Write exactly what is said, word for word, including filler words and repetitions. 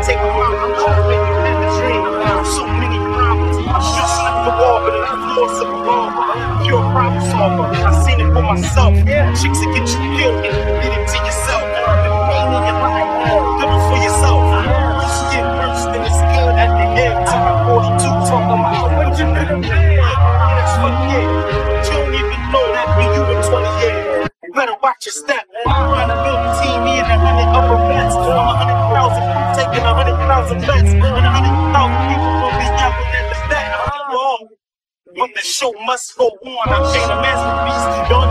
take a mile from home when you had a dream. So many problems. You slip the wall, but it's the force of a revolver. You're a problem solver. I've seen it for myself. Chicks that get you killed and did it to yourself. The pain in your life, do it for yourself. You get worse than it's good at the end. Till I'm forty-two, talking about what you could have been. That's what yeah. You don't even know that when you were twenty years. You better watch your step. I'm trying to build a team, me and a hundred upper bets. I'm a hundred thousand people taking a hundred thousand bets. And a hundred thousand people will be yelling at the back. But the show must go on. I paint a masterpiece. Y'all